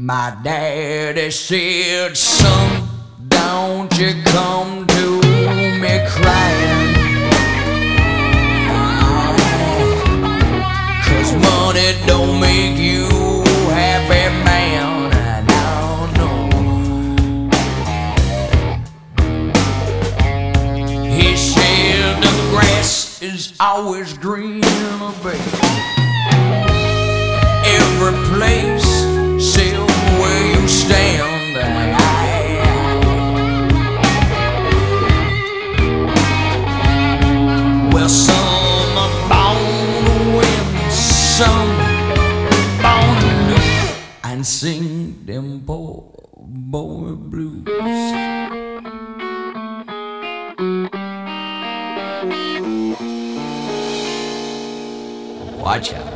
My daddy said, son, don't you come to me crying, 'cause money don't make you happy, man. No, no. He said the grass is always greener, baby. Every place, see where you stand. Well, some are born to win, some born to lose, and sing them boy blues. Watch out.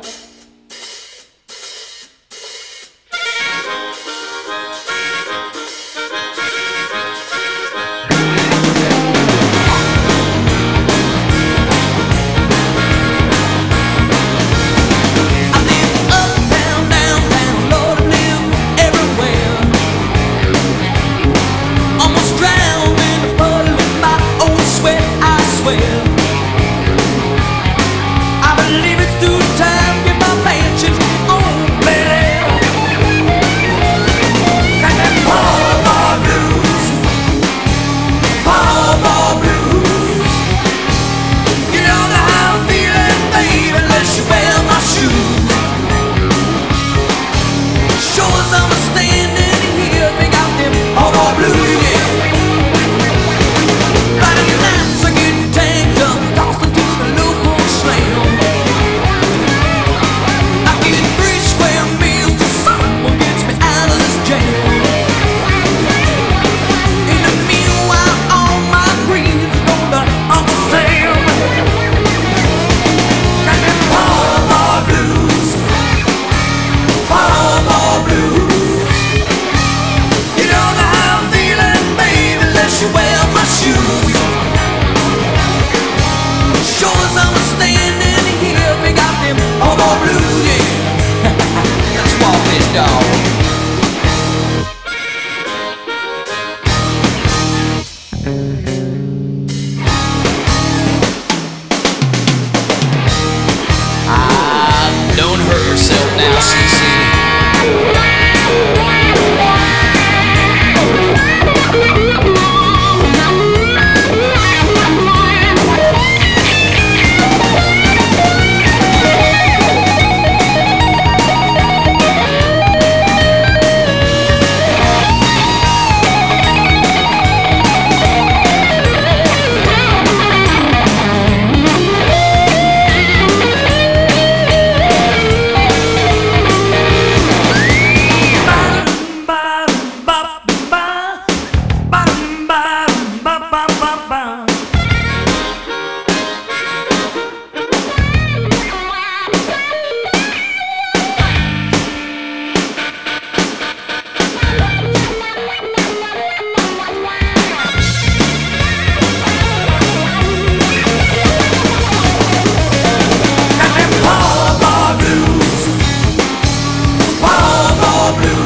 Don't hurt yourself now, CC. Blue.